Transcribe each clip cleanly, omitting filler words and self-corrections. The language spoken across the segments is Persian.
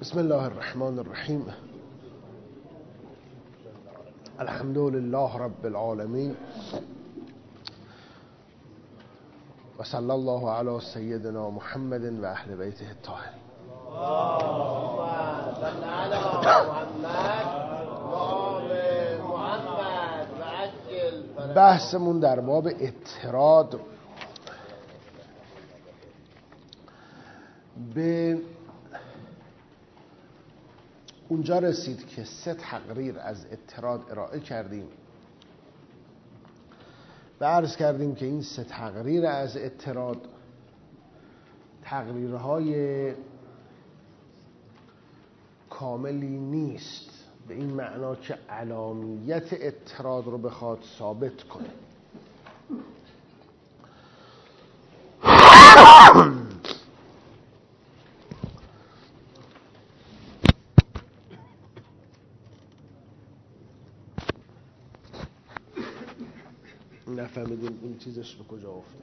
بسم الله الرحمن الرحیم. الحمد لله رب العالمین و صلی الله علی سیدنا محمد و اهل بیته الطاهرین. بحثمون در باب اضطراد به اونجا رسید که 3 تقریر از اضطراد ارائه کردیم و عرض کردیم که این 3 تقریر از اضطراد تقریرهای کاملی نیست، به این معنا که علامیت اضطراد رو بخواد ثابت کنه. نفهمیدیم این چیزش به کجا افتاد.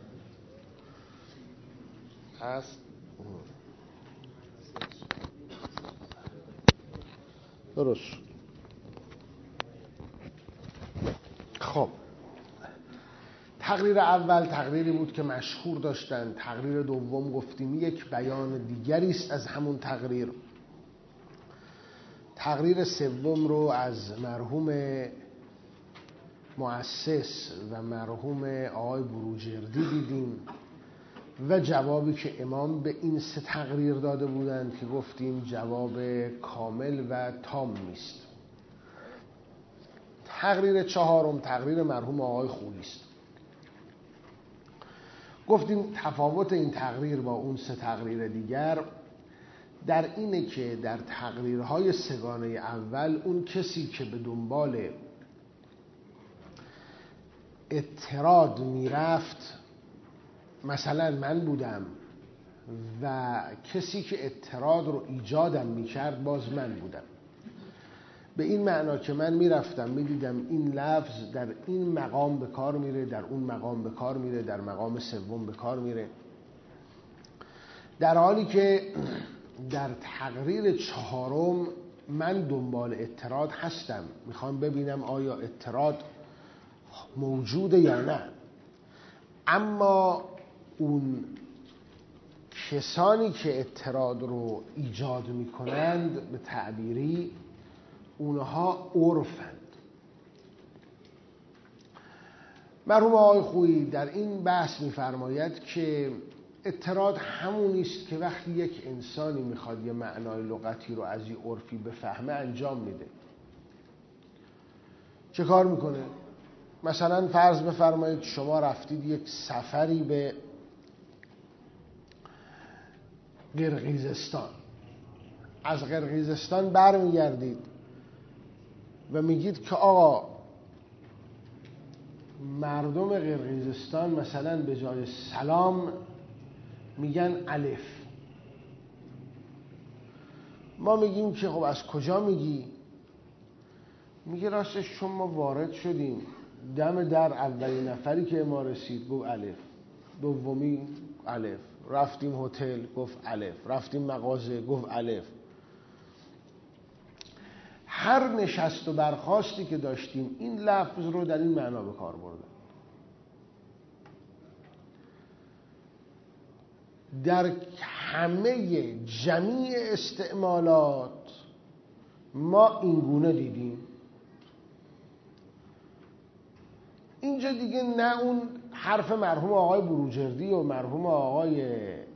هست درست. خب تقریر اول تقریری بود که مشهور داشتن. تقریر دوم گفتیم یک بیان دیگری است از همون تقریر. تقریر سوم رو از مرحوم مؤسس و مرحوم آقای بروجردی دیدیم و جوابی که امام به این 3 تقریر داده بودند که گفتیم جواب کامل و تام نیست. تقریر 4 تقریر مرحوم آقای خویی است. گفتیم تفاوت این تقریر با اون 3 تقریر دیگر در اینه که در تقریرهای سگانه اول اون کسی که به دنبال اضطراد میرفت، مثلا من بودم و کسی که اضطراد رو ایجادم میکرد باز من بودم، به این معنا که من میرفتم میدیدم این لفظ در این مقام به کار میره، در اون مقام به کار میره، در مقام سوم به کار میره، در حالی که در تقریر 4 من دنبال اضطراد هستم، میخوام ببینم آیا اضطراد موجوده یا نه. اما اون کسانی که اضطراد رو ایجاد میکنند به تعبیری اونها عرفند. مرحوم آقای خویی در این بحث میفرماید که اضطراد همونی است که وقتی یک انسانی میخواد یه معنای لغتی رو از یه عرفی بفهمه انجام میده. چه کار میکنه؟ مثلا فرض بفرمایید شما رفتید یک سفری به قرقیزستان، از قرقیزستان برمیگردید و میگید که آقا مردم قرقیزستان مثلا به جای سلام میگن الف. ما میگیم که خب از کجا میگی؟ میگه راستش چون ما وارد شدیم دم در اولین نفری که ما رسید گفت الف، دومی الف، رفتیم هتل گفت الف، رفتیم مغازه گفت الف. هر نشست و برخاستی که داشتیم این لفظ رو در این معنا به کار بردن. در همه جمیع استعمالات ما این گونه دیدیم. اینجا دیگه نه اون حرف مرحوم آقای بروجردی و مرحوم آقای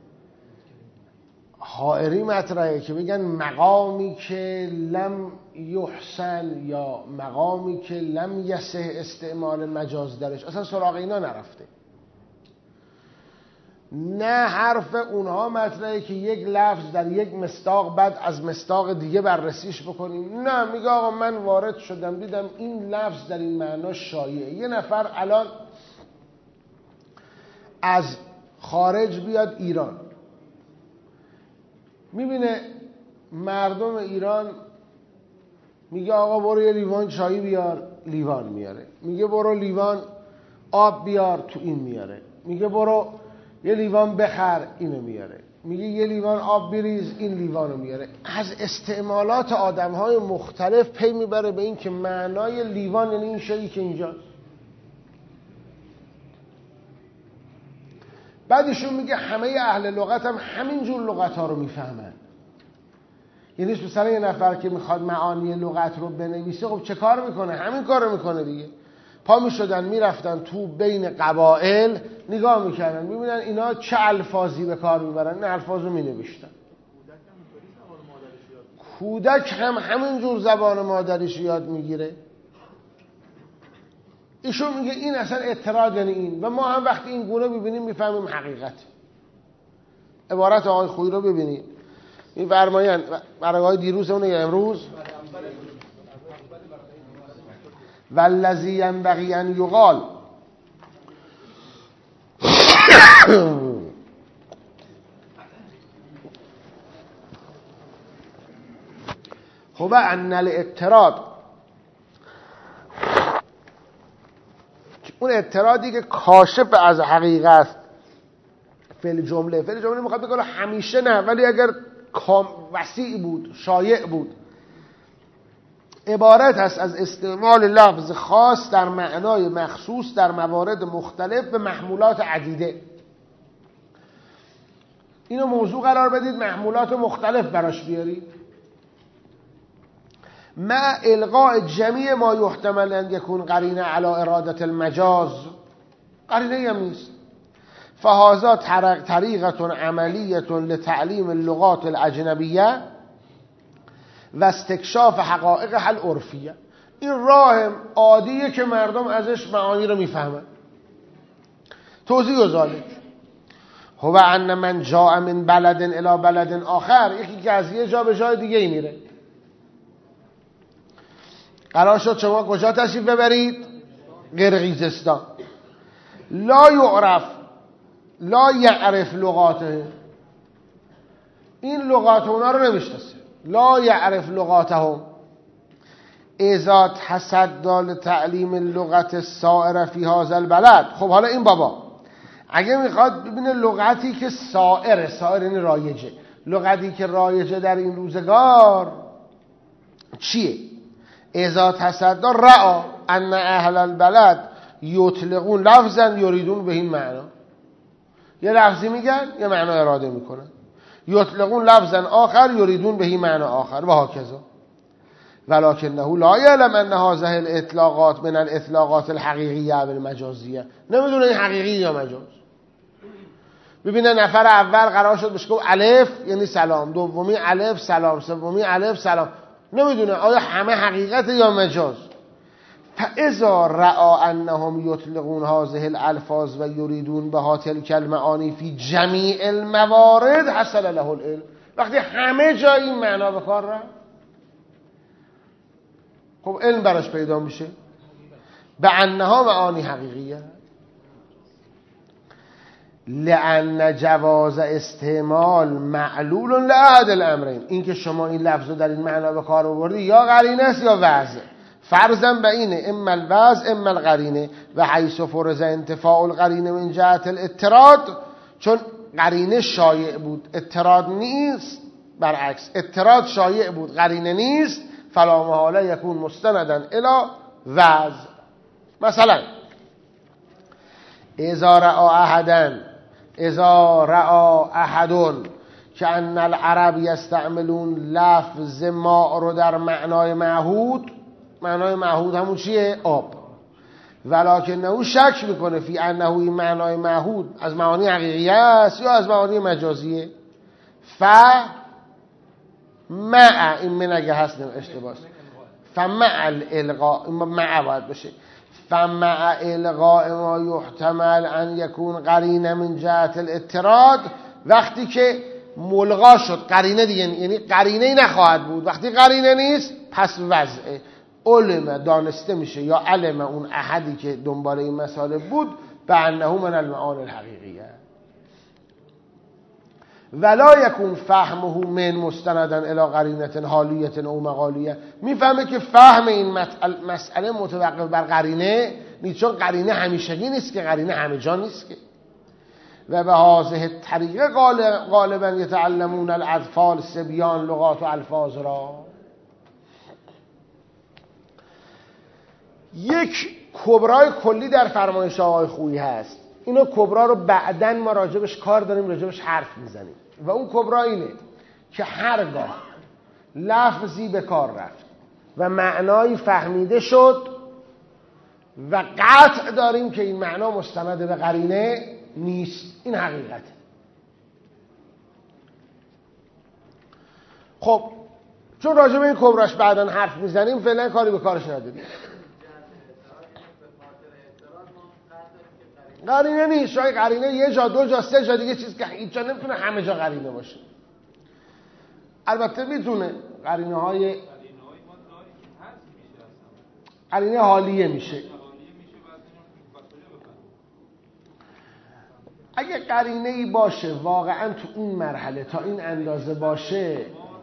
حائری مطرحه که بگن مقامی که لم یحسن یا مقامی که لم یصح استعمال مجاز درش، اصلا سراغ اینا نرفته. نه حرف اونها مطرحه که یک لفظ در یک مصداق بعد از مصداق دیگه بررسیش بکنیم. نه، میگه آقا من وارد شدم دیدم این لفظ در این معنا شایعه. یه نفر الان از خارج بیاد ایران، میبینه مردم ایران، میگه آقا برو یه لیوان چایی بیار، لیوان میاره. میگه برو لیوان آب بیار، تو این میاره. میگه برو یه لیوان بخر، اینو میاره. میگه یه لیوان آب بریز، این لیوان رو میاره. از استعمالات آدم‌های مختلف پی میبره به این که معنای لیوان یعنی این شایی که اینجاست. بعدشون میگه همه اهل لغت هم همینجور لغت ها رو میفهمن. یعنی مثلا یه نفر که میخواد معانی لغت رو بنویسه، خب چه کار میکنه؟ همین کار رو میکنه دیگه. پا میشدن میرفتن تو بین قبائل نگاه میکردن، میبینن اینا چه الفاظی به کار میبرن، این الفاظ رو مینوشتن. کودک هم همینجور زبان مادریش یاد میگیره. ایشون میگه این اصلا اعتراض یعنی این، و ما هم وقتی این گونه ببینیم میفهمیم حقیقت. عبارت آقای خویی رو ببینید، این فرمایند برای دیروز اونه یا امروز، والذی ینبغی ان یقال خب ان الاعتراض، اون اعتراضی که کاشف از حقیقت فعل جمله میخواد بگه همیشه نه، ولی اگر وسیع بود، شایع بود، عبارت است از استعمال لفظ خاص در معنای مخصوص در موارد مختلف به محمولات عدیده. اینو موضوع قرار بدید، محمولات مختلف براش بیارید. مع القاء جمیع ما یحتمل ان یکون قرینه علی اراده المجاز، قرینه هم نیست. فهذا طریقه عملیه لتعلیم اللغات الاجنبیه و استکشاف حقایقها العرفیه. این راه عادیه که مردم ازش معانی رو میفهمن. توضیح و ذالک هو ان من جاء من بلد الی بلد آخر، یکی که از یه جا به جای دیگه ای میره. قرار شد شما کجا تشریف ببرید؟ قرقیزستان. لا یعرف لغاته، این لغات اونا رو نمیشناسه. لا یعرف لغاتهم اذا تصدى لتعلیم اللغت السائره فی هذا البلد. خب حالا این بابا اگه میخواد ببینه لغتی که سائر این رایجه، لغتی که رایجه در این روزگار چیه؟ اذا تصدى رأى ان اهل البلد یطلقون لفظا یریدون به این معنا، یه لفظی میگن یه معنا اراده میکنن. یطلقون لفظا آخر یریدون به این معنا آخر و هکذا. ولکنه لا یعلم ان هذه الاطلاقات من الاطلاقات الحقیقیه و المجازیه. نمیدونه این حقیقی یا مجاز. ببینه نفر اول قرار شد بهش گفت الف یعنی سلام، دومی الف سلام، سومی الف سلام، نمیدونه آیا همه حقیقت یا مجاز. فاذا راى انهم یطلقون هذه الالفاظ و یریدون بها تلك المعانی فی جمیع الموارد حصل له العلم. وقتی همه جا این معنا به کار رفت، خب علم براش پیدا میشه به انها معانی حقیقیه. لأن جواز استعمال معلول لأحد الامرین، این که شما این لفظ رو در این معنا به کار آوردی یا قرینه است یا وضع. فرضاً بینه اما الوضع اما القرینه و حیث فرض انتفاع القرینه من جهت الاضطراد، چون قرینه شایع بود اضطراد نیست، برعکس اضطراد شایع بود قرینه نیست، فلا محاله یکون مستنداً الی وضع. مثلا اذا رأى احد که ان العرب یستعملون لفظ ماء رو در معنای معهود، معنای معهود همون چیه؟ آب. ولکنه او شک میکنه فی انه این معنای معهود از معانی حقیقی است یا از معانی مجازیه. مع این من اگه هست اشتباه است، فمع الالغاء، این مع باید بشه، فمع الغاء ما یحتمل ان یکون قرینه من جهت الاضطراد. وقتی که ملغا شد قرینه دیگه، یعنی قرینه نخواهد بود، وقتی قرینه نیست پس وضعه. علم دانسته میشه یا علم اون احدی که دنبال این مسئله بود به انه من المعانی الحقیقیه. ولا یکون فهمه من مستندا الی قرینه حالیه او مقالیه. میفهمه که فهم این مسئله متوقف بر قرینه نیست، چون قرینه همیشگی نیست که، قرینه همه جا نیست که. و به هذه طریقه غالبا یتعلمون الاطفال صبیان لغات و الفاظ را. یک کبرای کلی در فرمایش آقای خویی هست، اینو کبرا رو بعداً ما راجبش کار داریم، راجبش حرف میزنیم، و اون کبرا اینه که هرگاه لفظی به کار رفت و معنایی فهمیده شد و قطع داریم که این معنا مستند به قرینه نیست، این حقیقته. خب چون راجب این کبراش بعداً حرف میزنیم فعلا کاری به کارش نداریم. قرینه نیست، شاید قرینه یه جا دو جا سه جا دیگه چیز که هیچ جا نمیتونه همه جا قرینه باشه. البته میتونه قرینه حالیه میشه. اگه قرینه ای باشه واقعا تو این مرحله تا این اندازه باشه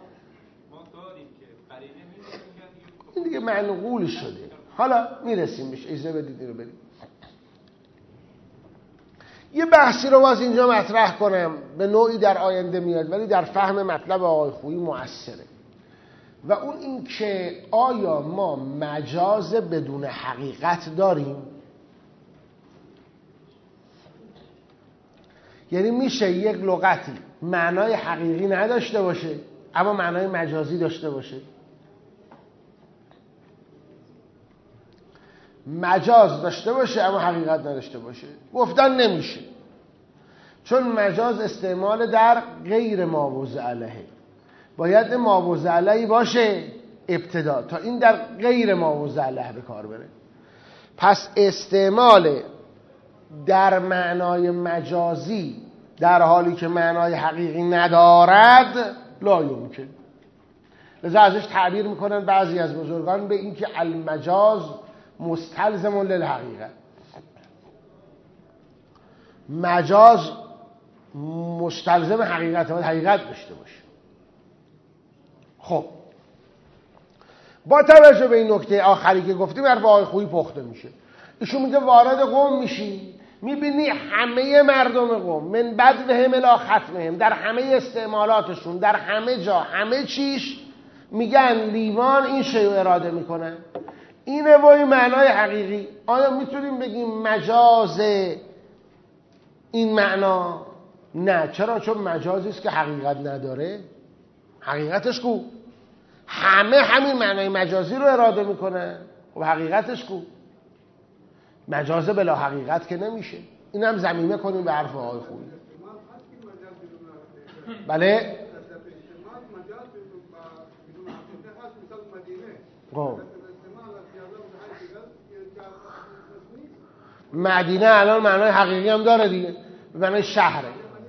این دیگه منقول شده. حالا میرسیم بهش، اجازه بدید این رو بریم. یه بحثی رو باز اینجا مطرح کنم، به نوعی در آینده میاد ولی در فهم مطلب آقای خویی مؤثره، و اون این که آیا ما مجاز بدون حقیقت داریم؟ یعنی میشه یک لغتی معنای حقیقی نداشته باشه اما معنای مجازی داشته باشه؟ مجاز داشته باشه اما حقیقت نداشته باشه؟ گفتن نمیشه، چون مجاز استعمال در غیر مابوضع علیه، باید مابوضع علیه باشه ابتدا تا این در غیر مابوضع علیه به کار بره. پس استعمال در معنای مجازی در حالی که معنای حقیقی ندارد لا یمکن. لذا ازش تعبیر میکنن بعضی از بزرگان به این که المجاز مستلزم للحقیقت، مجاز مستلزم حقیقت، باید حقیقت داشته باشه. خب با توجه به این نکته آخری که گفتیم حرف آقای خویی پخته میشه. ایشون میگه وارد قوم میشی میبینی همه مردم قوم من بدوهم الی ختمهم در همه استعمالاتشون در همه جا همه چیش میگن لیوان این شیء اراده میکنن، اینه و این معنای حقیقی. آیا میتونیم بگیم مجاز این معنا؟ نه. چرا؟ چون مجازی است که حقیقت نداره. حقیقتش کو؟ همه همین معنای مجازی رو اراده میکنن و حقیقتش کو؟ مجازه بلا حقیقت که نمیشه. این هم ضمیمه کنیم به حرف آقای خویی. بله مدینه الان معنای حقیقی هم داره دیگه، معنای شهره.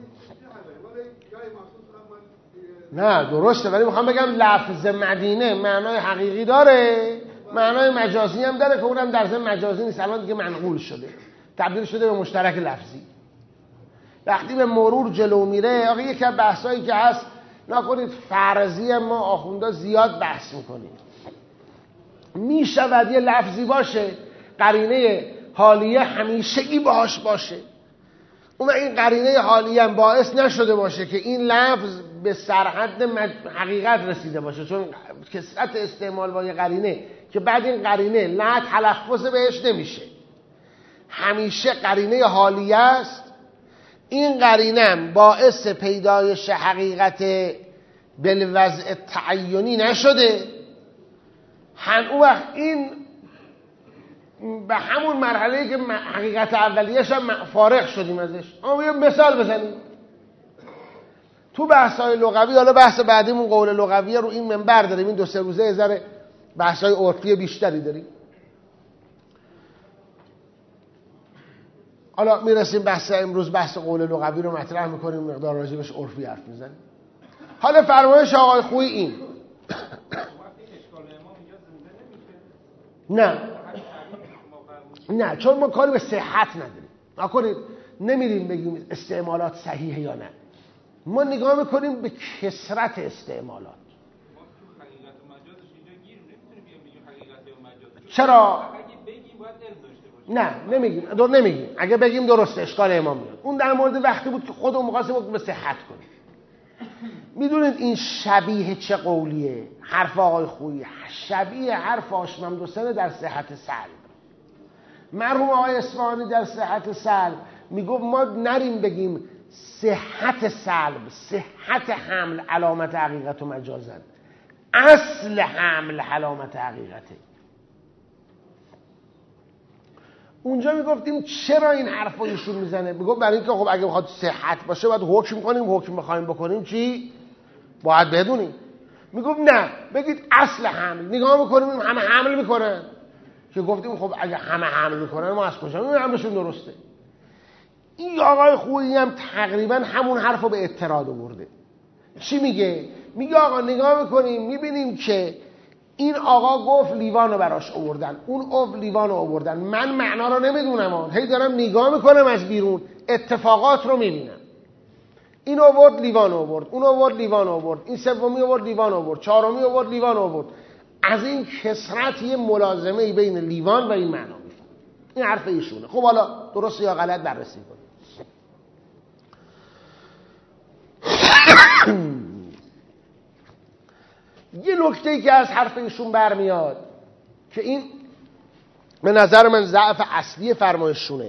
نه درسته، ولی میخوام بگم لفظ مدینه معنای حقیقی داره، معنای مجازی هم داره که اونم در ضمن مجازی نیست، الان دیگه منقول شده، تبدیل شده به مشترک لفظی. وقتی به مرور جلو میره آقا یکی از بحثایی که هست نکنید فرضی ما آخوندا زیاد بحث میکنیم، میشود یه لفظی باشه قرینه حالیه همیشگی باهاش باشه، اون این قرینه حالیه هم باعث نشده باشه که این لفظ به سرحد حقیقت رسیده باشه، چون کثرت استعمال با یه قرینه که بعد این قرینه نه تلفظ بهش نمیشه، همیشه قرینه حالیه است، این قرینه باعث پیدایش حقیقت بالوضع تعینی نشده، اون وقت این به همون مرحله‌ای که حقیقت اولیه‌اش هم فارغ شدیم ازش. اما یه مثال بزنیم تو بحث‌های لغوی. حالا بحث بعدیمون قول لغویه رو این منبر داریم، این 2-3 روزه ذره بحث‌های عرفی بیشتری داریم. حالا میرسیم بحث امروز، بحث قول لغوی رو مطرح میکنیم، مقدار راجبش عرفی حرف میزنیم. حالا فرمایش آقای خویی این نه چون ما کاری به صحت نداریم، نکنید نمیریم بگیم استعمالات صحیحه یا نه، ما نگاه میکنیم به کثرت استعمالات. چرا؟ نه نمیگیم. اگه بگیم درسته اشکال امام میاد. اون در مورد وقتی بود که خودمون می‌خواستیم به صحت کنیم. میدونید این شبیه چه قولیه؟ حرف آقای خویی شبیه حرف هاشم حمدوسن در صحت سلب. مرحوم آقای اصفهانی در صحت سلب میگفت ما نریم بگیم صحت سلب، صحت حمل علامت حقیقت و مجازن، اصل حمل علامت حقیقته. اونجا میگفتیم چرا این حرف رو ایشون میزنه؟ میگفت برای اینکه خب اگه بخواد صحت باشه باید حکم کنیم، حکم بخوایم بکنیم چی؟ باید بدونیم. میگفت نه بگید اصل حمل. نگاه میکنیم همه حمل میکنن که گفتیم خب اگه همه حمل میکنن ما از کجا میدونیم حملشون درسته؟ این آقای خویی هم تقریبا همون حرف رو به اعتراض آورده. چی میگه؟ میگه آقا نگاه میکنیم میبینیم که این آقا گفت لیوان رو براش آوردن، اون گفت لیوان رو آوردن، من معنا رو نمیدونم، هی دارم نگاه میکنم از بیرون اتفاقات رو میبینم. این آورد لیوان آورد، اون آورد لیوان آورد، این سومی آورد لیوان آورد، چهارمی آورد لیوان آورد. از این کثرت یه ملازمه بین لیوان و این معنا میفهم. این حرف ایشونه. خب حالا درست یا غلط بررسی کنیم. یه نکته‌ای که از حرف ایشون برمیاد که این به نظر من ضعف اصلی فرمایششونه،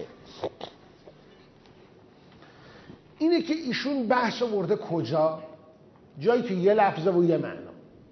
اینه که ایشون بحث آورده کجا؟ جایی که یه لفظه و یه معنا.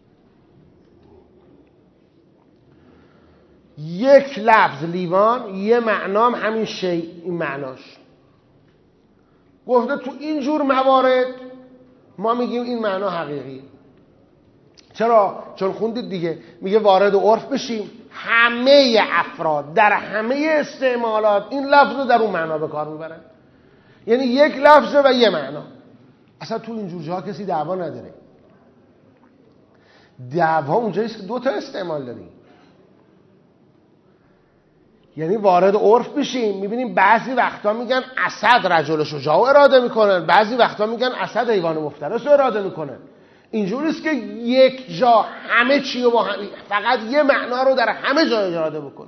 یک لفظ لیوان، یه معنام همین شی، این معناش. گفته تو این جور موارد ما میگیم این معنا حقیقی. چرا؟ چون خوندید دیگه، میگه وارد عرف بشیم، همه افراد در همه استعمالات این لفظ رو در اون معنا به کار میبرن. یعنی یک لفظ و یه معنا. اصلا تو اینجور جاها کسی دعوا نداره. دعوا اونجاییست که دو تا استعمال داریم. یعنی وارد عرف بشیم میبینیم بعضی وقتا میگن اسد رجل شجاع اراده میکنن، بعضی وقتا میگن اسد حیوان مفترس اراده میکنن. اینجوریست که یک جا همه چی رو با هم، فقط یه معنا رو در همه جا اراده بکنه.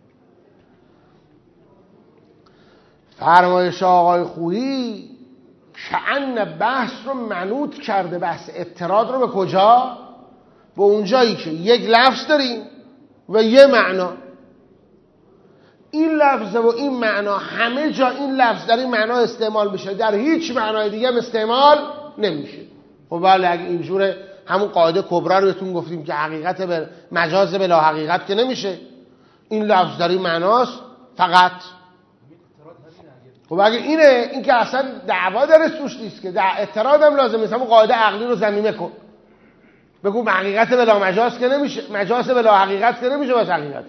فرمایش آقای خویی کأن بحث رو منوط کرده، بحث اعتراض رو به کجا؟ به اونجایی که یک لفظ داریم و یه معنا. این لفظ و این معنا همه جا این لفظ در این معنا استعمال میشه، در هیچ معنای دیگه استعمال نمیشه. خب بله اگه اینجوره همون قاعده کبرا رو بهتون گفتیم که حقیقت به مجاز بلا حقیقت که نمیشه. این لفظ در این معناست فقط. خب اگه اینه، این که اصلا دعوا در توش نیست که، در اعتراض هم لازم نیست. همون قاعده عقلی رو ضمیمه کن، بگو حقیقت بلا مجاز که نمیشه، مجاز بلا حقیقت که نمیشه. بس حقیقت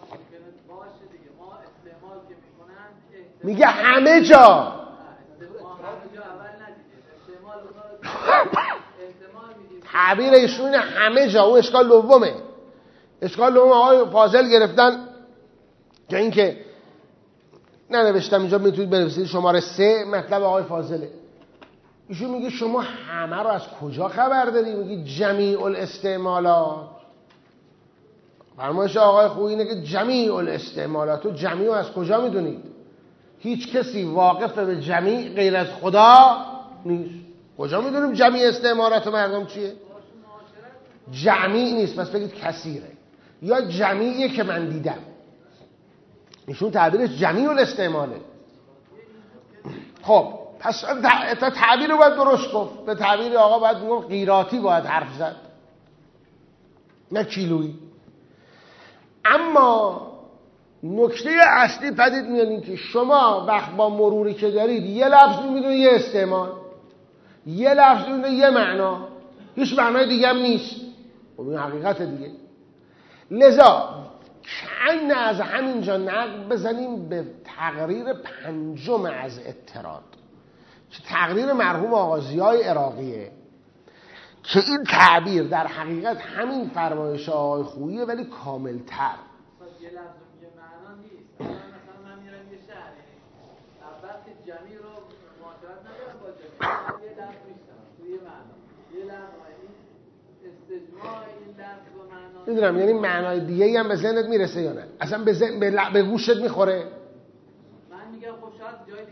میگه همه جا. تعبیر ایشون همه جا. اون اشکال دومه. اشکال دوم آقای فاضل گرفتن که این که ننوشتم اینجا، میتونید بنویسید شماره 3 مطلب آقای فاضله. ایشون میگه شما همه رو از کجا خبر داری؟ میگه جمیع الاستعمالات. فرمایش آقای خویی اینه که جمیع الاستعمالات. و جمیع از کجا میدونید؟ هیچ کسی واقف به جمیع غیر از خدا نیست. کجا میدونیم جمیع استعمالات مردم چیه؟ جمیع نیست، پس بگید کثیره، یا جمیعیه که من دیدم. ایشون تعبیرش جمیع الاستعماله. خب پس تا تعبیر رو باید درست گفت. به تعبیر آقا باید میگم قیراتی باید حرف زد، نه کیلویی. اما نکته اصلی پدید میاد این که شما وقت با مروری که دارید یه لفظ میدونید یه استعمال، یه لفظ میدونید یه معنا، هیچ معنای دیگه هم نیست. خب این حقیقت دیگه. لذا کن از همینجا نقد بزنیم به تقریر پنجم از اعتراض که تقریر مرحوم آقا ضیای عراقیه، که این تعبیر در حقیقت همین فرمایش آقای خوییه ولی کاملتر. یه لفظ میگه معنا نیست. مثلا من میرم یه شهر، وقتی جمعی رو معاشرت ندارم با جمعی، یه لفظ میشتم توی معنا، یه لفظ استجماع این لفظ و معنا. میدونم، یعنی معنای دیگه هم به ذهنت میرسه یا نه؟ اصلا به گوشت میخوره؟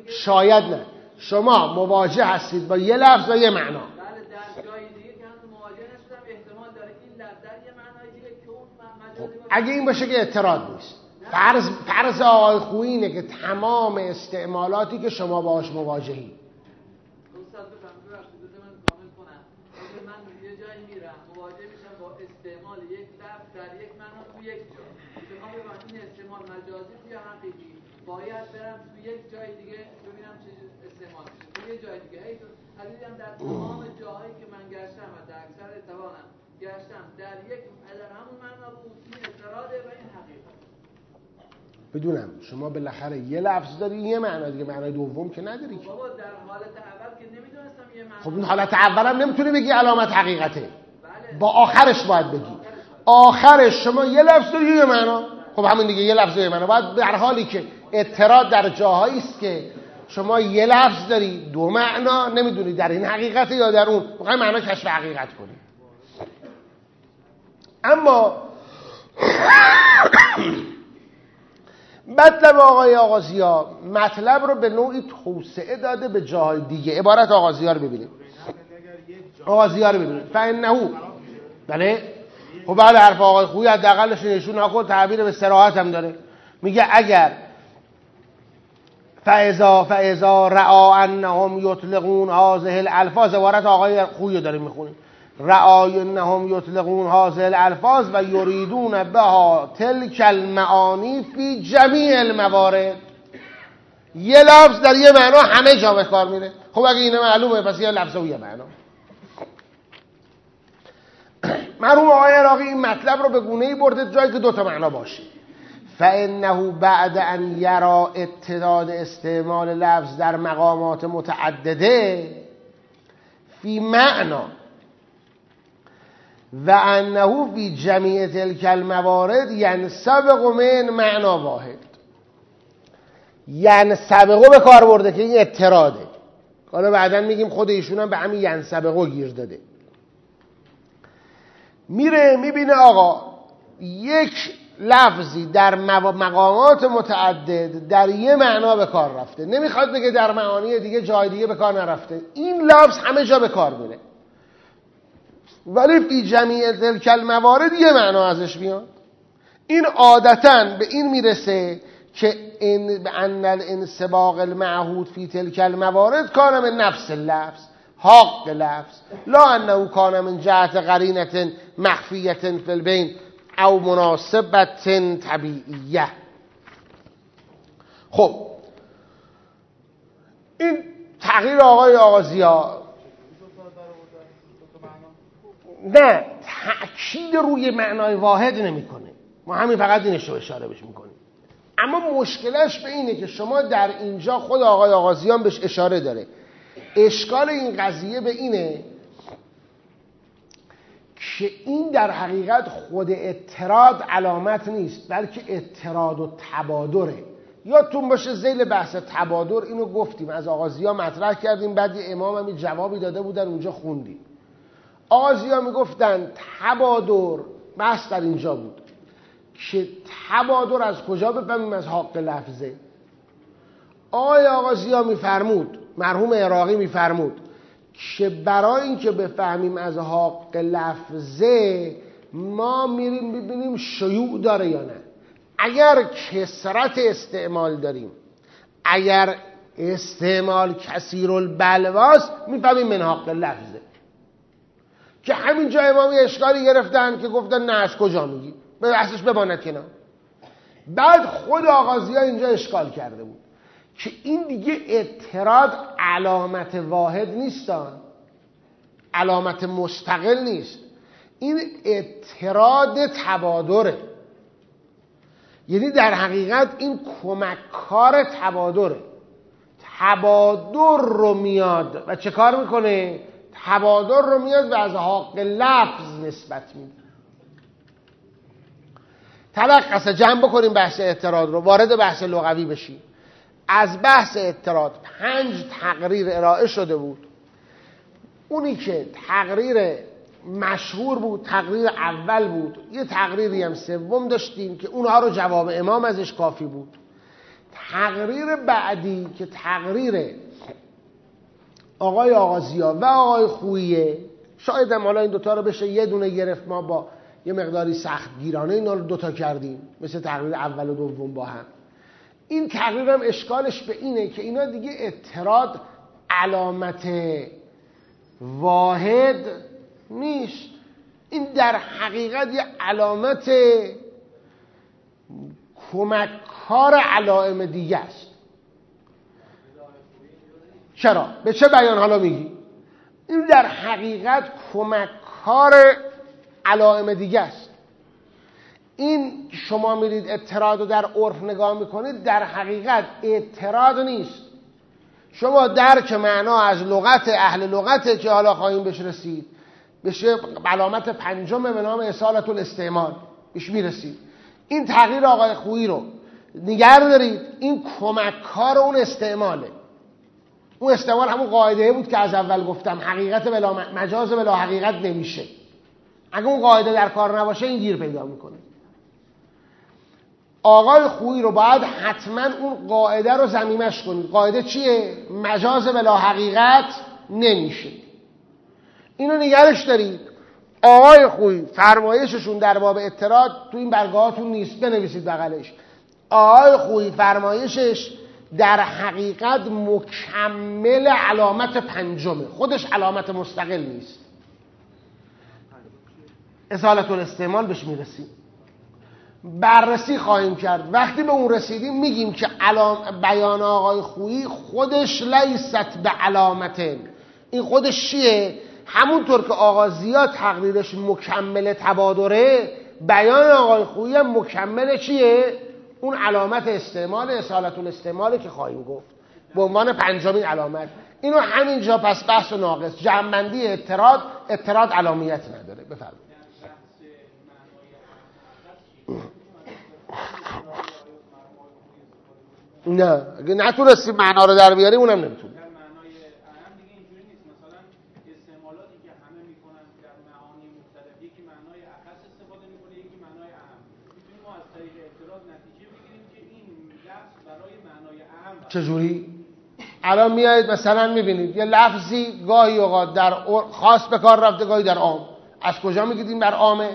شاید نه، شما مواجه هستید با یه لفظ و یه معنا. بله در جای دیگه که هم مواجه نشدم احتمال داره این لفظ در یه معنای دیگه که اون مجازی باشه. اگه این باشه که اعتراض نیست. فرض آقای خویی اینه که تمام استعمالاتی که شما باهاش مواجهی، استاد بفرمایید من کامل کنم. اگه من یه جایی میرم مواجه میشم با استعمال یک لفظ در یک معنا تو یک جا، میخوام ببینم این استعمال مجازی یا حقیقی، باید برم تو یک جای دیگه ببینم چه استعمال میشه تو یه جای دیگه. از دیدم در تمام جاهایی که من گشتم و در اکثر اتفاقا گشتم در یک در همون معنا بود، این اعتراضه و این حقیقت. بدونم شما بالاخره یه لفظ داری یه معنا دیگه، معنای دوم که نداری که. بابا در حالت اول که نمیدونستم یه معنا. خب این حالت اول هم نمیتونی بگی علامت حقیقته. بله. با آخرش باید بگی. آخرش شما یه لفظ داری یه معنا. خب همین دیگه یه لفظ یه معنا. باید در حالی که اعتراض در جاهایی است که شما یه لفظ داری دو معنا، نمیدونی در این حقیقته یا در اون، میخوای معنا کشف حقیقت کنی. اما مطلب آقای آغازیا مطلب رو به نوعی توسعه داده به جاهای دیگه. عبارت آغازیا رو ببینیم. آغازیا رو ببینیم. فإنه بله خب بعد حرف آقای خویی حداقلش نشون نکن، تعبیر به صراحت هم داره. میگه اگر فاذا رأى انهم یطلقون هذه الالفاظ، عبارت آقای خویی داره میخونیم، رأى انهم یطلقون هذه الالفاظ و یریدون بها تلك المعانی فی جمیع الموارد. یه لفظ در یه معنا همه جا به کار میره. خب اگه اینه معلومه پس یه لفظ و یه معنا. مرحوم آقای عراقی این مطلب رو به گونه‌ای برده جایی که دوتا معنا باشه. فإنه بعد ان یرا اتضاد استعمال لفظ در مقامات متعدده فی معنا و انه فی جمیع تلک الموارد ینسبق من معنا واحد. ینسبقو به کار برده که این اعتراضه. حالا بعدا میگیم خود ایشون هم به همین ینسبقو گیر داده. میره میبینه آقا یک لفظی در مقامات متعدد در یه معنا به کار رفته، نمیخواد بگه در معانی دیگه جای دیگه به کار نرفته، این لفظ همه جا به کار میره، ولی فی جمیع تلک الموارد یه معنا ازش میاد. این عادتاً به این میرسه که ان الانسباق المعهود فی تلک الموارد کان من نفس اللفظ حق لفظ لا انه کان من جهت قرینه مخفیه فی البین او مناسبت طبیعیه. خب این تغییر آقای آغازیا نه تأکید روی معنای واحد نمیکنه، ما همین فقط اینش رو اشاره بهش میکنیم. اما مشکلش به اینه که شما در اینجا خود آقای آغازیان بهش اشاره داره. اشکال این قضیه به اینه که این در حقیقت خود اعتراض علامت نیست، بلکه اعتراض و تبادره. یادتون باشه ذیل بحث تبادر اینو گفتیم، از آغازیان مطرح کردیم، بعد یه امام هم جوابی داده بودن اونجا خوندیم. آغازیان میگفتن تبادر، بحث در اینجا بود که تبادر از کجا بفهمیم؟ از حق لفظه. آقای آغازیان میفرمود، مرحوم عراقی میفرمود که برای اینکه بفهمیم از حق لفظه ما میریم ببینیم شیوع داره یا نه. اگر کثرت استعمال داریم، اگر استعمال کثیر البلواست، میفهمیم من حق لفظه. که همینجا امامی اشکالی گرفتن که گفتن نه از کجا میگی؟ به بحثش بماند کنار. بعد خود آغازی ها اینجا اشکال کرده بود که این دیگه اعتراض علامت واحد نیستان، علامت مستقل نیست، این اعتراض تبادره. یعنی در حقیقت این کمککار تبادره. تبادر رو میاد و چه کار میکنه؟ تبادر رو میاد و از حق لفظ نسبت میده. تلخص جمع بکنیم بحث اعتراض رو، وارد بحث لغوی بشیم. از بحث اعتراض 5 تقریر ارائه شده بود. اونی که تقریر مشهور بود تقریر اول بود، یه تقریری هم سوم داشتیم که اونها رو جواب امام ازش کافی بود. تقریر بعدی که تقریر آقای آغازیا و آقای خوییه، شاید هم حالا این دوتا رو بشه یه دونه گرفت، ما با یه مقداری سخت گیرانه اینا رو دوتا کردیم مثل تقریر اول و دوم با هم. این تقریر هم اشکالش به اینه که اینا دیگه اعتراض علامت واحد نیست، این در حقیقت یه علامت کمککار علائم دیگه است. چرا؟ به چه بیان حالا میگی؟ این در حقیقت کمککار علائم دیگه است. این شما میرید اعتراض رو در عرف نگاه میکنید، در حقیقت اعتراض نیست. شما درک معنا از لغت اهل لغته که حالا خواهیم بهش رسید، بشه علامت پنجم به نام اصالت الاستعمال بهش میرسید. این تغییر آقای خویی رو نگه دارید، این کمککار اون استعماله. اون استعمال همون قاعده بود که از اول گفتم، حقیقت بلا مجاز بلا حقیقت نمیشه. اگه اون قاعده در کار نباشه این گیر پیدا میکنه. آقای خویی رو باید حتما اون قاعده رو ضمیمش کنید. قاعده چیه؟ مجاز بلا حقیقت نمیشه. اینو نگرش دارید. آقای خویی فرمایششون در باب اعتراض تو این برگاهاتون نیست، بنویسید بغلش. آقای خویی فرمایشش در حقیقت مکمل علامت پنجمه، خودش علامت مستقل نیست. اصالت الاستعمال بهش میرسیم، بررسی خواهیم کرد. وقتی به اون رسیدیم میگیم که بیان آقای خویی خودش لیست به علامتن. این خودش چیه؟ همونطور که آقا زیاد تقریرش مکمل تبادره، بیان آقای خویی هم مکمل چیه؟ اون علامت استعمال، اصالت الاستعمال که خواهیم گفت به عنوان پنجمین علامت. اینو همینجا پس بحث و ناقص جمع‌بندی اعتراض علامیت نداره. بفرمایید. نه اگه نتونستی معنا رو در بیاری اونم نمیتونی. در معنای اهم دیگه اینجوری نیست. مثلا استعمالاتی که همه میکنن در معانی مختلف، یکی معنای اخص استفاده میکنه، یکی معنای اهم. میتونیم ما از طریق اعتراض نتیجه بگیریم که این لفظ برای معنای اهم. چجوری؟ الان میایید مثلا میبینید یه لفظی گاهی اوقات در خاص به کار رفته، گاهی در عام. از کجا میگید این در عامه؟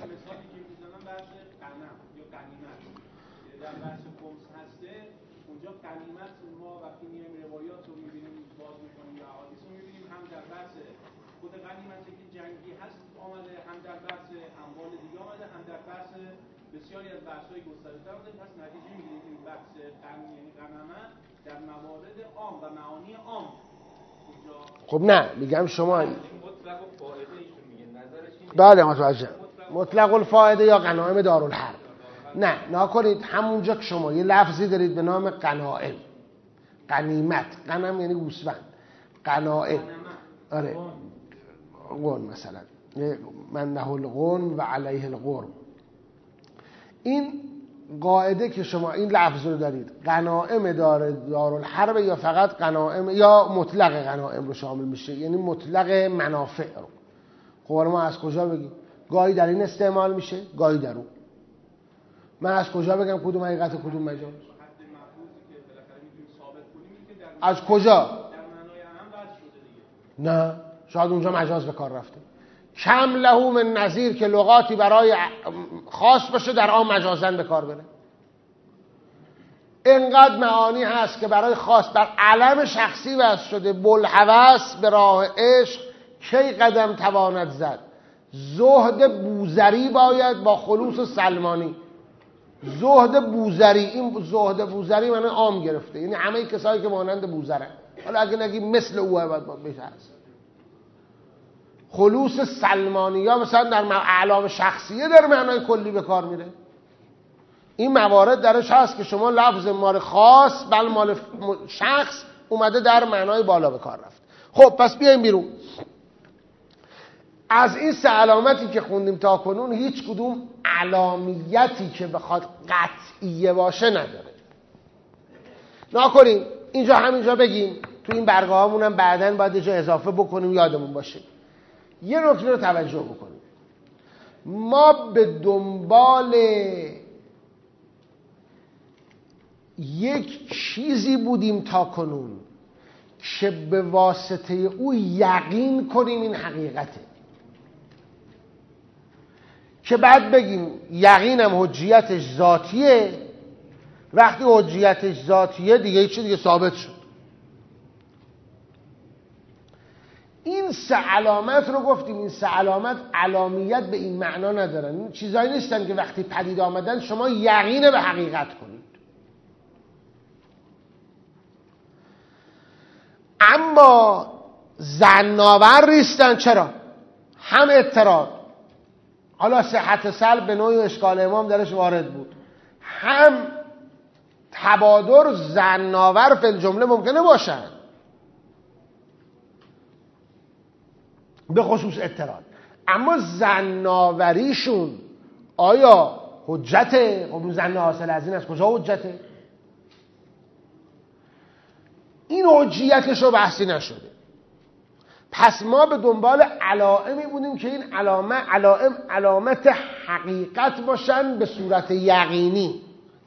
بسیاری از بحث‌های گسترده‌تر بوده. پس نتیجه می‌گیریم این بحث قانون یعنی غنمه در موارد عام و معانی عام اینجا. خب نه میگم شما مطلق الفائده ایشون میگه نظرش اینه. بله متوجه. مطلق الفائده یا غنایم دارالحرب. نه نکنید همونجا که شما یه لفظی دارید به نام غنایم، غنیمت، غنم یعنی گوسفند، غنایم. آره غن مثلا من نه الغن و علیه الغرم. این قاعده که شما این لفظ رو دارید، غنائم دارالحرب یا فقط غنائم یا مطلق غنائم رو شامل میشه، یعنی مطلق منافع رو. خب ما از کجا بگیم؟ گاهی در این استعمال میشه، گاهی در اون. من از کجا بگم کدوم حقیقت کدوم مجاز؟ از کجا؟ نه شاید اونجا مجاز به کار رفته. کم له من نظیر که لغاتی برای خاص باشه در آن مجازن به کار بره. اینقدر معانی هست که برای خاص بر علم شخصی وضع شده. بوالهوس به راه عشق کی قدم تواند زد، زهد بوزری باید با خلوص سلمانی. زهد بوزری، این زهد بوزری معنی عام گرفته، یعنی همه کسایی که مانند بوزرن. حالا اگه نگیم مثل او باید بهش هست. خلوص سلمانی یا مثلا در اعلام شخصیه در معنای کلی به کار میره. این موارد درش هست که شما لفظ مال خاص بل مال شخص اومده در معنای بالا به کار رفت. خب پس بیایم بیرون. از این سه علامتی که خوندیم تا کنون هیچ کدوم علامیتی که بخواد قطعیه باشه نداره. نکنیم اینجا همینجا بگیم، تو این برگاه همونم بعدن باید اینجا اضافه بکنیم یادمون باشه. یه نکته رو توجه بکنیم. ما به دنبال یک چیزی بودیم تا کنون که به واسطه او یقین کنیم این حقیقته، که بعد بگیم یقینم حجیتش ذاتیه. وقتی حجیتش ذاتیه دیگه هیچ دیگه ثابت شد. این سه علامت رو گفتیم، این سه علامت علامیت به این معنا ندارن، این چیزایی نیستن که وقتی پدید آمدن شما یقین به حقیقت کنید. اما ظن‌آور نیستن. چرا؟ هم اضطراد، حالا صحت سلب به نوعی اشکال امام درش وارد بود، هم تبادر ظن‌آور فی الجمله ممکنه باشن، به خصوص اضطراد. اما ظن‌آوریشون آیا حجته؟ خب ظن حاصل از این است، کجا حجته؟ این حجیتش رو بحثی نشده. پس ما به دنبال علائمی بودیم که این علامت حقیقت باشن به صورت یقینی.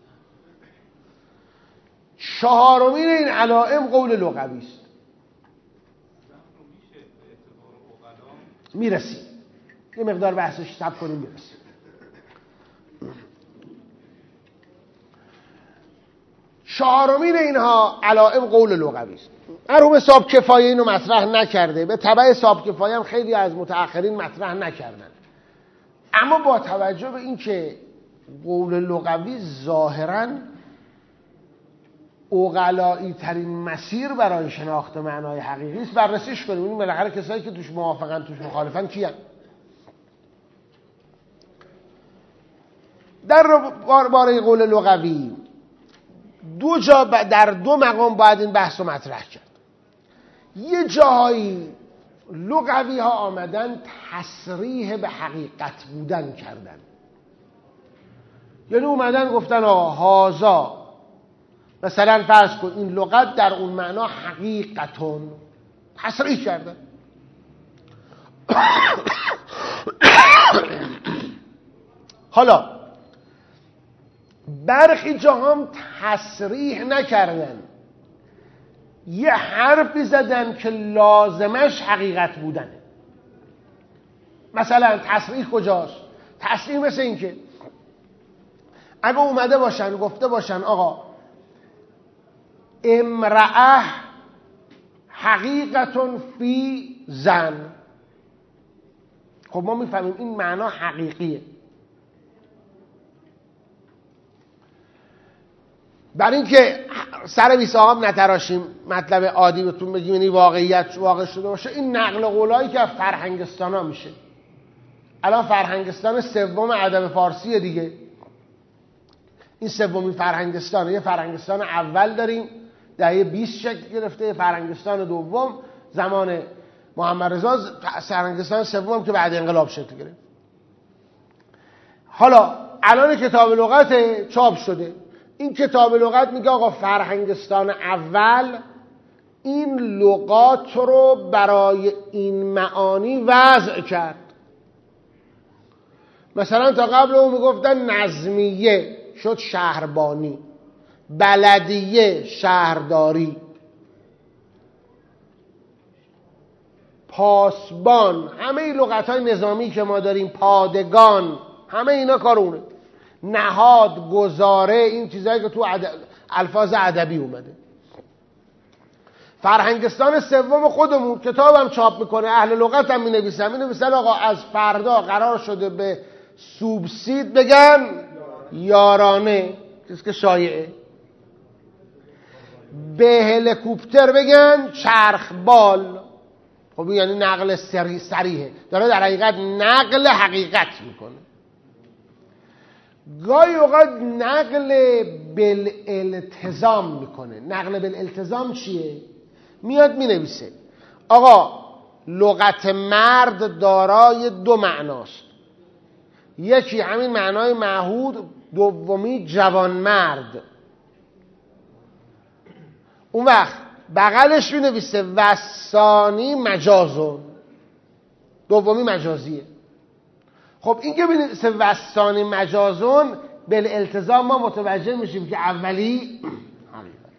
چهارمین این علائم قول لغوی است. میرسیم یه مقدار بحثش صبر کنیم میرسیم. چهارمین اینها علائم قول لغوی است. مرحوم حساب کفایه اینو مطرح نکرده، به تبع حساب کفایه هم خیلی از متأخرین مطرح نکردن. اما با توجه به اینکه قول لغوی ظاهراً عقلایی ترین مسیر برای شناخت معنای حقیقی است، بررسیش کنیم. این بالاخره کسایی که توش موافقن توش مخالفن کیان؟ در باره قول لغوی در دو مقام باید این بحث رو مطرح کرد. یه جاهایی لغوی ها آمدن تصریح به حقیقت بودن کردن، یعنی اومدن گفتن آقا هازا، مثلا فرض کن این لغت در اون معنا حقیقتون، تصریح کردن. حالا برخی جاها هم تصریح نکردن، یه حرفی زدن که لازمش حقیقت بودنه. مثلا تصریح کجاست؟ تصریح مثل این که اگه اومده باشن گفته باشن آقا امرأه حقیقتون فی زن، خب ما میفهمیم این معنا حقیقیه. برای اینکه سر بی صاحب نتراشیم مطلب عادی بهتون بگیم یعنی واقعیت واقع شده باشه، این نقل قولایی که فرهنگستان ها میشه. الان فرهنگستان سوم ادب فارسیه دیگه، این سومین فرهنگستانه. یه فرهنگستان اول داریم دهه 20 شکل گرفته، فرهنگستان دوم زمان محمد رضا، فرهنگستان سوم که بعد انقلاب شکل گرفت. حالا الان کتاب لغت چاپ شده، این کتاب لغت میگه آقا فرهنگستان اول این لغات رو برای این معانی وضع کرد. مثلا تا قبل اون میگفتن نظمیه شد شهربانی، بلدیه شهرداری، پاسبان، همه این لغت‌های نظامی که ما داریم، پادگان، همه اینا کارونه. نهاد، گزاره، این چیزایی که تو الفاظ ادبی اومده. فرهنگستان سوم خودمون کتابم چاپ میکنه، اهل لغت هم مینویسن آقا از فردا قرار شده به سوبسید بگن یارانه، چیز که شایعه، به هلیکوپتر بگن چرخبال. خب یعنی نقل صریحه، داره در حقیقت نقل حقیقت میکنه. گاهی اوقات نقل بالالتزام میکنه. نقل بالالتزام چیه؟ میاد مینویسه آقا لغت مرد دارای دو معناست، یکی همین معنای معهود، دومی جوان مرد. اون وقت بغلش مینویسه وثانی مجازون، دومی مجازیه. خب این که بنویسه وثانی مجازون، بالالتزام ما متوجه میشیم که اولی حقیقت.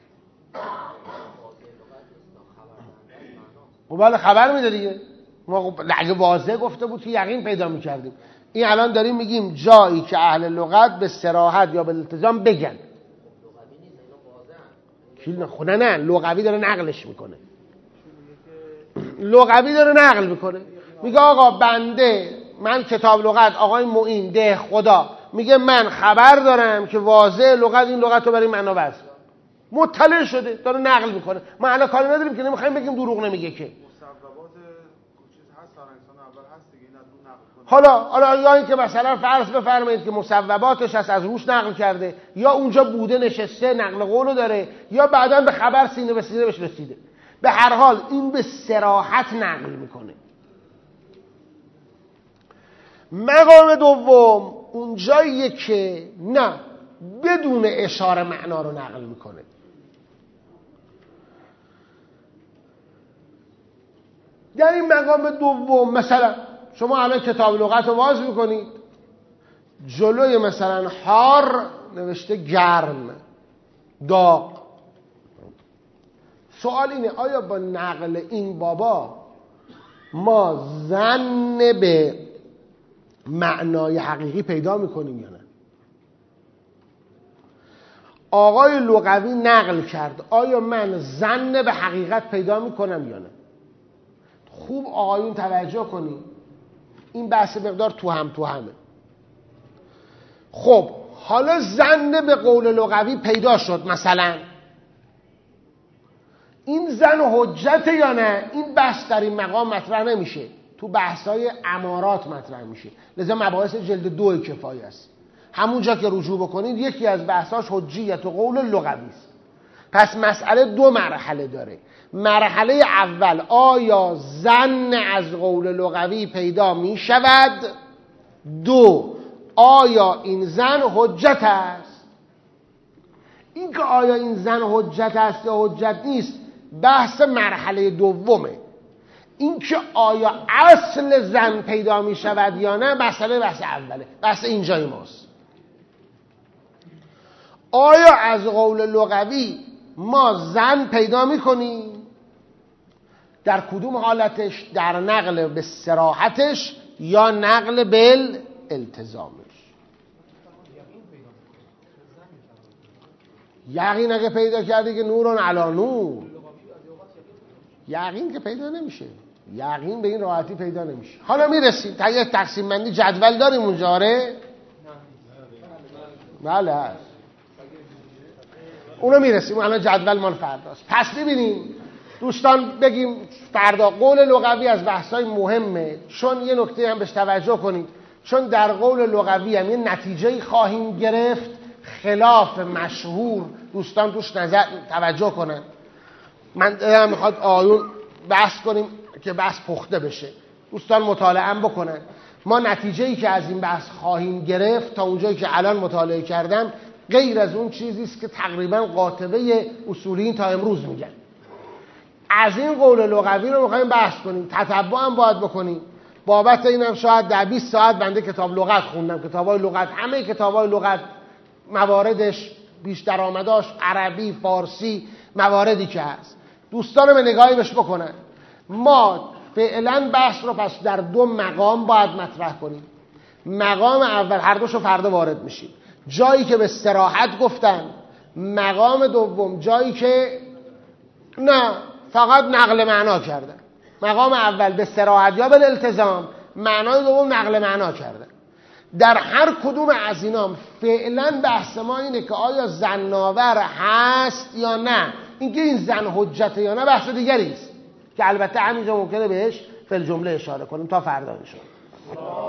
خب خبر میده دیگه. ما اگه واضح گفته بود که یقین پیدا میکردیم. این الان داریم میگیم جایی که اهل لغت به صراحت یا به التزام بگن. نه لغوی داره نقلش میکنه. لغوی داره نقل میکنه. میگه آقا بنده، من کتاب لغت، آقای معین ده خدا میگه من خبر دارم که واضح لغت این لغت رو برای معنا وضع مطلع شده، داره نقل میکنه. ما الان کاری نداریم که نمیخوایم بگیم دروغ نمیگه که. حالا یا اینکه مثلا فرض بفرمایید که مصوباتش هست از روش نقل کرده، یا اونجا بوده نشسته نقل قولو داره، یا بعداً به خبر سینه به سینه بهش رسیده. به هر حال این به صراحت نقل میکنه. مقام دوم اونجاییه که نه بدون اشاره معنا رو نقل میکنه. در این مقام دوم مثلا شما الان کتاب لغت رو باز میکنید، جلوی مثلا حار نوشته گرم، داغ. سوال اینه آیا با نقل این بابا ما ظن به معنای حقیقی پیدا میکنیم یا نه؟ آقای لغوی نقل کرد، آیا من ظن به حقیقت پیدا میکنم یا نه؟ خوب آقایون توجه کنید، این بحث مقدار توهمه. خب حالا ظن به قول لغوی پیدا شد، مثلا این ظن حجت یا نه؟ این بحث در این مقام مطرح نمیشه، تو بحث‌های امارات مطرح میشه. لذا مباحث جلد 2 کفایه است. همونجا که رجوع بکنید یکی از بحثاش حجیت و قول لغوی است. پس مسئله 2 مرحله داره. مرحله اول آیا ظن از قول لغوی پیدا می شود؟ 2 آیا این ظن حجت است؟ این که آیا این ظن حجت است یا حجت نیست بحث مرحله دومه. این که آیا اصل ظن پیدا می شود یا نه بحث اوله، بحث اینجای ماست. آیا از قول لغوی ما ظن پیدا می کنیم؟ در کدوم حالتش؟ در نقل به صراحتش یا نقل به التزامش؟ یقین اگه پیدا کردی که نورون علی نور، یقین که پیدا نمیشه، یقین به این راحتی پیدا نمیشه. حالا میرسیم تا یک تقسیم بندی جدول داریم اونجا. آره بله هست، اونو میرسیم. الان جدول مال فرداست. پس ببینیم دوستان، بگیم فردا قول لغوی از بحثای مهمه، چون یه نکته هم بهش توجه کنید، چون در قول لغوی هم یه نتیجه‌ای خواهیم گرفت خلاف مشهور. دوستان توش توجه کنن. من دلم میخواد آیون بحث کنیم که بحث پخته بشه، دوستان مطالعه بکنن. ما نتیجه‌ای که از این بحث خواهیم گرفت تا اونجایی که الان مطالعه کردم غیر از اون چیزی است که تقریبا قاطبه اصولیین تا امروز میگن. از این قول لغوی رو میخوایم بحث کنیم، تتبع هم باید بکنیم. بابت اینم شاید در 20 ساعت بنده کتاب لغت خوندم. کتابای لغت، همه کتابای لغت مواردش بیش درآمداش عربی، فارسی، مواردی که هست، دوستان به نگاهی بهش بکنن. ما فعلا بحث رو پس در 2 مقام باید مطرح کنیم. مقام اول هر دوشو فردا وارد میشیم، جایی که به صراحت گفتن. مقام دوم جایی که نه فقط نقل معنا کردن. مقام اول به صراحت یا به التزام، معنای دوم نقل معنا کردن. در هر کدوم از اینا فعلا بحث ما اینه که آیا ظن‌آور هست یا نه. اینکه این ظن حجت یا نه بحث دیگری است که البته همینجا ممکنه بهش فی الجمله اشاره کنیم تا فردا ان شاء الله.